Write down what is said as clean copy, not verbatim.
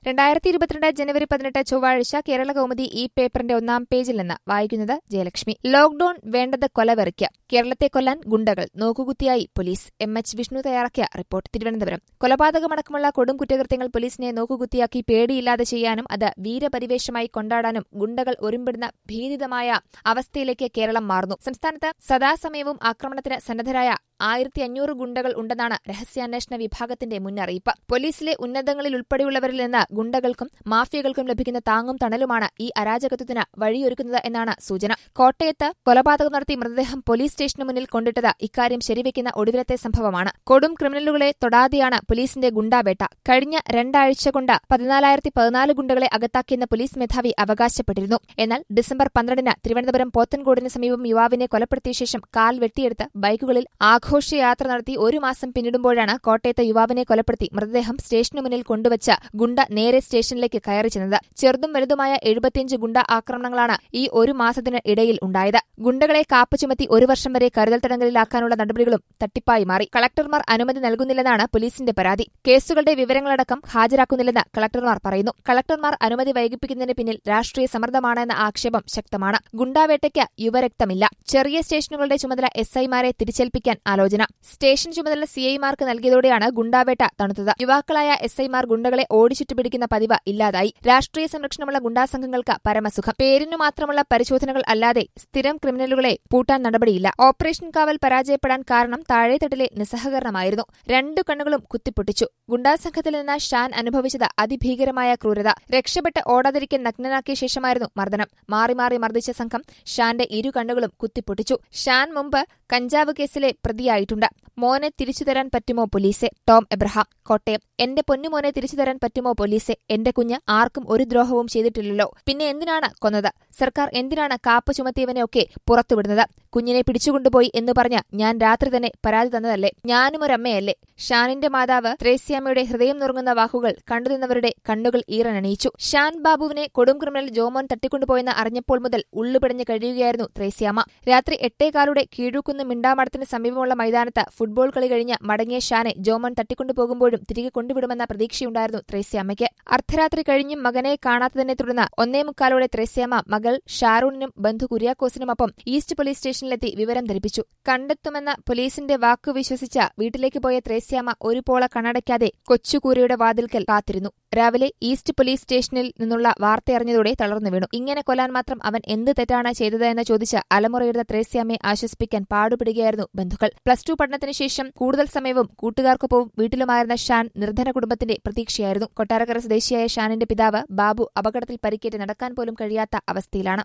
2022 ജനുവരി 18 ചൊവ്വാഴ്ച കേരളകൗമുദി ഈ പേപ്പറിന്റെ ഒന്നാം പേജിൽ നിന്ന് വായിക്കുന്നത് ജയലക്ഷ്മി. ലോക്ഡൌൺ വേണ്ടത് കൊലവെറിക്ക്, കേരളത്തെ കൊല്ലാൻ ഗുണ്ടകൾ, നോക്കുകുത്തിയായി പോലീസ്. എച്ച് വിഷ്ണു തയ്യാറാക്കിയ റിപ്പോർട്ട്. തിരുവനന്തപുരം. കൊലപാതകമടക്കമുള്ള കൊടും കുറ്റകൃത്യങ്ങൾ പോലീസിനെ നോക്കുകുത്തിയാക്കി പേടിയില്ലാതെ ചെയ്യാനും അത് വീരപരിവേഷമായി കൊണ്ടാടാനും ഗുണ്ടകൾ ഒരുമ്പെടുന്ന ഭീതിതമായ അവസ്ഥയിലേക്ക് കേരളം മാറുന്നു. സംസ്ഥാനത്ത് സദാസമയവും ആക്രമണത്തിന് സന്നദ്ധരായ 1500 ഗുണ്ടകൾ ഉണ്ടെന്നാണ് രഹസ്യാന്വേഷണ വിഭാഗത്തിന്റെ മുന്നറിയിപ്പ്. പോലീസിലെ ഉന്നതങ്ങളിൽ ഉൾപ്പെടെയുള്ളവരിൽ നിന്ന് ഗുണ്ടകൾക്കും മാഫിയകൾക്കും ലഭിക്കുന്ന താങ്ങും തണലുമാണ് ഈ അരാജകത്വത്തിന് വഴിയൊരുക്കുന്നത് എന്നാണ് സൂചന. കോട്ടയത്ത് കൊലപാതകം നടത്തി മൃതദേഹം പോലീസ് സ്റ്റേഷന് മുന്നിൽ കൊണ്ടിട്ടത് ഇക്കാര്യം ശരിവെക്കുന്ന ഒടുവിലത്തെ സംഭവമാണ്. കൊടും ക്രിമിനലുകളെ തൊടാതെയാണ് പോലീസിന്റെ ഗുണ്ടാവേട്ട. കഴിഞ്ഞ 2 ആഴ്ച കൊണ്ട് 14,014 ഗുണ്ടകളെ അകത്താക്കിയെന്ന് പോലീസ് മേധാവി അവകാശപ്പെട്ടിരുന്നു. എന്നാൽ ഡിസംബർ 12-ന് തിരുവനന്തപുരം പോത്തൻകോടിന് സമീപം യുവാവിനെ കൊലപ്പെടുത്തിയ ശേഷം കാൽ വെട്ടിയെടുത്ത് ബൈക്കുകളിൽ ആഘോഷയാത്ര നടത്തി 1 മാസം പിന്നിടുമ്പോഴാണ് കോട്ടയത്തെ യുവാവിനെ കൊലപ്പെടുത്തി മൃതദേഹം സ്റ്റേഷനു മുന്നിൽ കൊണ്ടുവച്ച ഗുണ്ട നേരെ സ്റ്റേഷനിലേക്ക് കയറി ചെന്നത്. ചെറുതും വലുതുമായ 75 ഗുണ്ട ആക്രമണങ്ങളാണ് ഈ 1 മാസത്തിന് ഇടയിൽ ഉണ്ടായത്. ഗുണ്ടകളെ കാപ്പു ചുമത്തി 1 വർഷം വരെ കരുതൽ തടങ്കലിലാക്കാനുള്ള നടപടികളും തട്ടിപ്പായി മാറി. കളക്ടർമാർ അനുമതി നൽകുന്നില്ലെന്നാണ് പോലീസിന്റെ പരാതി. കേസുകളുടെ വിവരങ്ങളടക്കം ഹാജരാക്കുന്നില്ലെന്ന് കളക്ടർമാർ പറയുന്നു. കളക്ടർമാർ അനുമതി വൈകിപ്പിക്കുന്നതിന് പിന്നിൽ രാഷ്ട്രീയ സമ്മർദ്ദമാണെന്ന ആക്ഷേപം ശക്തമാണ്. ഗുണ്ടാവേട്ടയ്ക്ക് യുവരക്തമില്ല. ചെറിയ സ്റ്റേഷനുകളുടെ ചുമതല SI-മാരെ തിരിച്ചേൽപ്പിക്കാൻ ആലോചന. സ്റ്റേഷൻ ചുമതല CI-മാർക്ക് നൽകിയതോടെയാണ് ഗുണ്ടാവേട്ട തണുത്തത്. യുവാക്കളായ SI-മാർ ഗുണ്ടകളെ ഓടിച്ചിട്ട് പിടിക്കുന്ന പതിവ് ഇല്ലാതായി. രാഷ്ട്രീയ സംരക്ഷണമുള്ള ഗുണ്ടാസംഘങ്ങൾക്ക് പരമസുഖം. പേരിനു മാത്രമുള്ള പരിശോധനകൾ അല്ലാതെ സ്ഥിരം ക്രിമിനലുകളെ പൂട്ടാൻ നടപടിയില്ല. ഓപ്പറേഷൻ കാവൽ പരാജയപ്പെടാൻ കാരണം താഴെത്തട്ടിലെ നിസ്സഹകരണമായിരുന്നു. 2 കണ്ണുകളും കുത്തിപ്പൊട്ടിച്ചു. ഗുണ്ടാസംഘത്തിൽ നിന്ന് ഷാൻ അനുഭവിച്ചത് അതിഭീകരമായ ക്രൂരത. രക്ഷപ്പെട്ട് ഓടാതിരിക്കാൻ നഗ്നനാക്കിയ ശേഷമായിരുന്നു മർദ്ദനം. മാറി മാറി മർദ്ദിച്ച സംഘം ഷാന്റെ 2 കണ്ണുകളും കുത്തിപ്പൊട്ടിച്ചു. ഷാൻ മുമ്പ് കഞ്ചാവ് കേസിലെ പ്രതിയായിട്ടുണ്ട്. മോനെ തിരിച്ചുതരാൻ പറ്റുമോ പോലീസെ? Tom Abraham, Kottayam. എന്റെ പൊന്നുമോനെ തിരിച്ചുതരാൻ പറ്റുമോ പോലീസെ? എന്റെ കുഞ്ഞ് ആർക്കും ഒരു ദ്രോഹവും ചെയ്തിട്ടില്ലല്ലോ. പിന്നെ എന്തിനാണ് കൊന്നത്? സർക്കാർ എന്തിനാണ് കാപ്പ് ചുമത്തിയവനെ ഒക്കെ പുറത്തുവിടുന്നത്? കുഞ്ഞിനെ പിടിച്ചുകൊണ്ടുപോയി എന്ന് പറഞ്ഞ് ഞാൻ രാത്രി തന്നെ പരാതി തന്നതല്ലേ? ഞാനും ഒരമ്മയല്ലേ? ഷാനിന്റെ മാതാവ് ത്രേസ്യാമ്മയുടെ ഹൃദയം നുറുങ്ങുന്ന വാക്കുകൾ കണ്ടുനിന്നവരുടെ കണ്ണുകൾ ഈറനണിയിച്ചു. ഷാൻ ബാബുവിനെ കൊടും ക്രിമിനൽ ജോമോൻ തട്ടിക്കൊണ്ടുപോയെന്ന് അറിഞ്ഞപ്പോൾ മുതൽ ഉള്ളുപിടഞ്ഞ് കഴിയുകയായിരുന്നു ത്രേസ്യാമ്മ. രാത്രി 8:15 കീഴൂക്കുന്ന് മിണ്ടാമടത്തിന് സമീപമുള്ള മൈതാനത്ത് ഫുട്ബോൾ കളി കഴിഞ്ഞ് മടങ്ങിയ ഷാനെ ജോമോൻ തട്ടിക്കൊണ്ടുപോകുമ്പോഴും തിരികെ കൊണ്ടുവിടുമെന്ന പ്രതീക്ഷയുണ്ടായിരുന്നു ത്രേസ്യാമ്മയ്ക്ക്. അർദ്ധരാത്രി കഴിഞ്ഞും മകനെ കാണാത്തതിനെ തുടർന്ന് 1:45 ത്രേസ്യാമ്മ മകൾ ഷാറൂണിനും ബന്ധു കുര്യാക്കോസിനുമൊപ്പം ഈസ്റ്റ് പോലീസ് സ്റ്റേഷനിലെത്തി വിവരം ധരിപ്പിച്ചു. കണ്ടെത്തുമെന്ന പോലീസിന്റെ വാക്കു വിശ്വസിച്ച വീട്ടിലേക്ക് പോയ ത്രേസ്യാമ്മ ഒരു പോള കണ്ണടയ്ക്കാതെ കൊച്ചുകൂരയുടെ വാതിൽക്കൽ കാത്തിരുന്നു. രാവിലെ ഈസ്റ്റ് പോലീസ് സ്റ്റേഷനിൽ നിന്നുള്ള വാർത്തയറിഞ്ഞതോടെ തളർന്നു വീണു. ഇങ്ങനെ കൊല്ലാൻ മാത്രം അവൻ എന്ത് തെറ്റാണ് ചെയ്തത് എന്ന് ചോദിച്ച് അലമുറയിടുന്ന ത്രേസ്യാമ്മയെ ആശ്വസിപ്പിക്കാൻ പാടുപെടുകയായിരുന്നു ബന്ധുക്കൾ. +2 പഠനത്തിന് ശേഷം കൂടുതൽ സമയവും കൂട്ടുകാർക്കൊപ്പവും വീട്ടിലുമായിരുന്ന ഷാൻ നിർധന കുടുംബത്തിന്റെ പ്രതീക്ഷയായിരുന്നു. കൊട്ടാരക്കര സ്വദേശിയായ ഷാനിന്റെ പിതാവ് ബാബു അപകടത്തിൽ പരിക്കേറ്റ് നടക്കാൻ പോലും കഴിയാത്ത അവസ്ഥയിലാണ്.